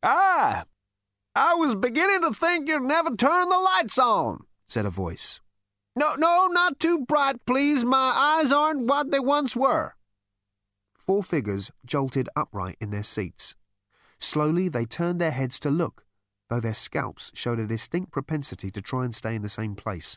"Ah, I was beginning to think you'd never turn the lights on," said a voice. No, not too bright, please. My eyes aren't what they once were." 4 figures jolted upright in their seats. Slowly they turned their heads to look, though their scalps showed a distinct propensity to try and stay in the same place.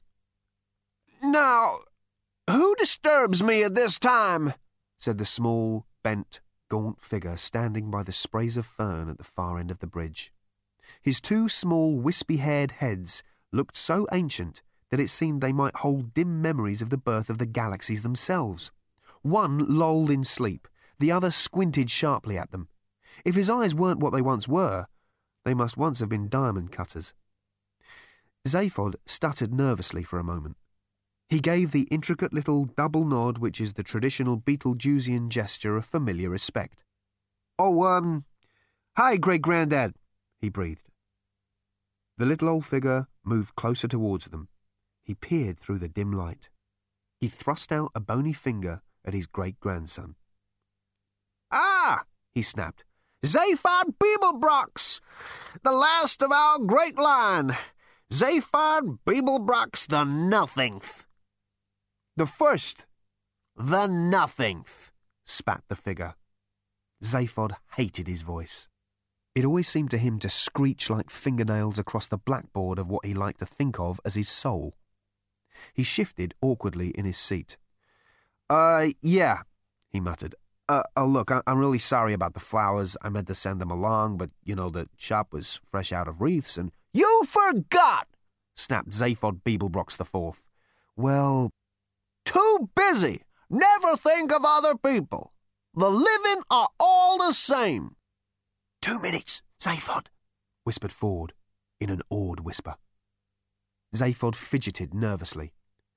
"Now, who disturbs me at this time?" said the small, bent, gaunt figure standing by the sprays of fern at the far end of the bridge. His 2 small, wispy-haired heads looked so ancient that it seemed they might hold dim memories of the birth of the galaxies themselves. One lolled in sleep, the other squinted sharply at them. If his eyes weren't what they once were, they must once have been diamond cutters. Zaphod stuttered nervously for a moment. He gave the intricate little double nod which is the traditional Beetlejuicean gesture of familiar respect. "Oh, hi, Great-Granddad," he breathed. The little old figure moved closer towards them. He peered through the dim light. He thrust out a bony finger at his great-grandson. "Ah!" he snapped. "Zaphod Beeblebrox, the last of our great line. Zaphod Beeblebrox the Nothingth." "The first." "The Nothingth," spat the figure. Zaphod hated his voice. It always seemed to him to screech like fingernails across the blackboard of what he liked to think of as his soul. He shifted awkwardly in his seat. Yeah," he muttered. Look, I'm really sorry about the flowers. I meant to send them along, but, the shop was fresh out of wreaths and—" "You forgot!" snapped Zaphod Beeblebrox IV. "Well—" "Too busy! Never think of other people. The living are all the same." 2 minutes, Zaphod," whispered Ford, in an awed whisper. Zaphod fidgeted nervously.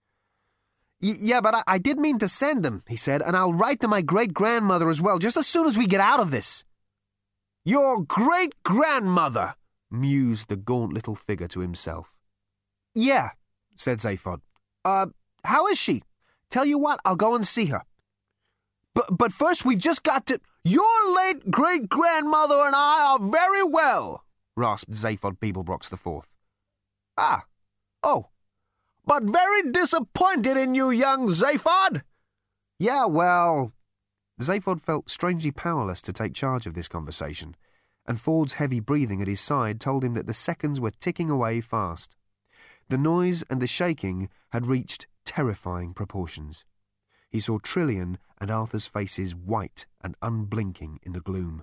Yeah, but I did mean to send them," he said, "and I'll write to my great-grandmother as well, just as soon as we get out of this." "Your great-grandmother," mused the gaunt little figure to himself. "Yeah," said Zaphod. How is she? Tell you what, I'll go and see her. But first we've just got to—" "Your late great-grandmother and I are very well," rasped Zaphod Beeblebrox IV. "Ah, oh, but very disappointed in you, young Zaphod." "Yeah, well—" Zaphod felt strangely powerless to take charge of this conversation, and Ford's heavy breathing at his side told him that the seconds were ticking away fast. The noise and the shaking had reached terrifying proportions. He saw Trillian and Arthur's faces white and unblinking in the gloom.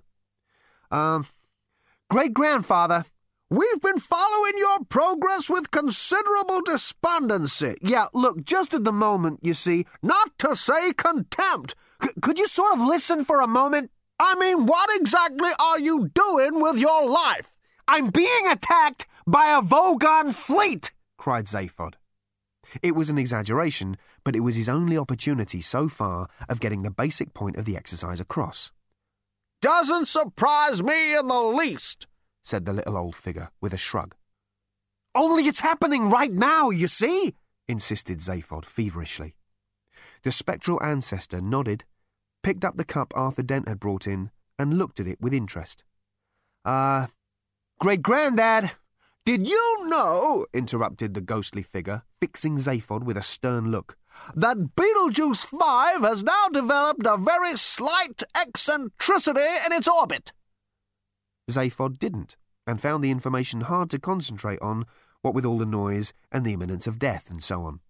"Great-grandfather, we've been following your progress with considerable despondency. Yeah, look, just at the moment, you see, not to say contempt. Could you sort of listen for a moment? I mean, what exactly are you doing with your life?" "I'm being attacked by a Vogon fleet," cried Zaphod. It was an exaggeration, but it was his only opportunity so far of getting the basic point of the exercise across. "Doesn't surprise me in the least," said the little old figure with a shrug. "Only it's happening right now, you see," insisted Zaphod feverishly. The spectral ancestor nodded, picked up the cup Arthur Dent had brought in, and looked at it with interest. Great-granddad, did you know," interrupted the ghostly figure, fixing Zaphod with a stern look, "that Betelgeuse 5 has now developed a very slight eccentricity in its orbit?" Zaphod didn't, and found the information hard to concentrate on, what with all the noise and the imminence of death and so on.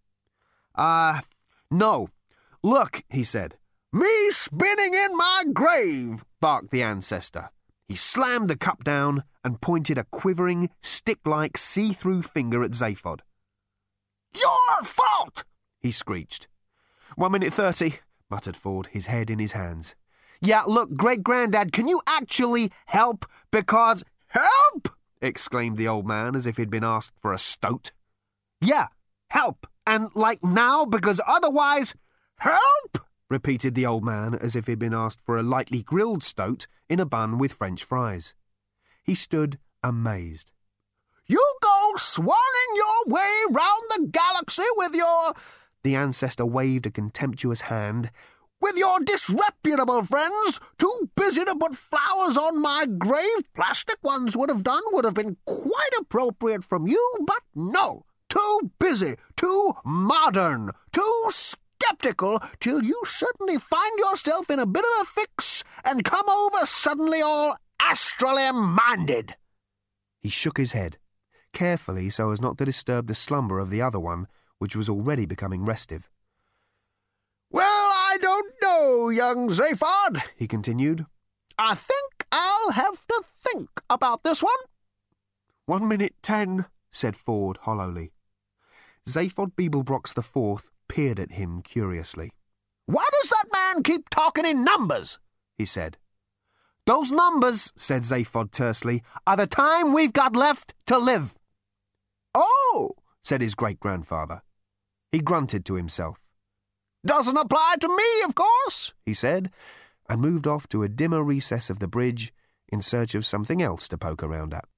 No. Look," he said. "Me spinning in my grave," barked the ancestor. He slammed the cup down and pointed a quivering, stick-like, see-through finger at Zaphod. "Your fault!" he screeched. 1 minute 30, muttered Ford, his head in his hands. "Yeah, look, Great-Granddad, can you actually help? Because—" "Help!" exclaimed the old man as if he'd been asked for a stoat. "Yeah, help, and like now, because otherwise—" "Help!" repeated the old man as if he'd been asked for a lightly grilled stoat in a bun with French fries. He stood amazed. "You go swanning your way round the galaxy with your—" The ancestor waved a contemptuous hand. with your disreputable friends, too busy to put flowers on my grave. Plastic ones would have been quite appropriate from you, but no. Too busy, too modern, too skeptical, till you suddenly find yourself in a bit of a fix and come over suddenly all astrally minded. He shook his head, carefully so as not to disturb the slumber of the other one, which was already becoming restive. Well, I don't know, young Zaphod, he continued. I think I'll have to think about this one. 1:10, said Ford hollowly. Zaphod Beeblebrox IV peered at him curiously. Why does that man keep talking in numbers? He said. Those numbers, said Zaphod tersely, are the time we've got left to live. Oh, said his great-grandfather. He grunted to himself. Doesn't apply to me, of course, he said, and moved off to a dimmer recess of the bridge in search of something else to poke around at.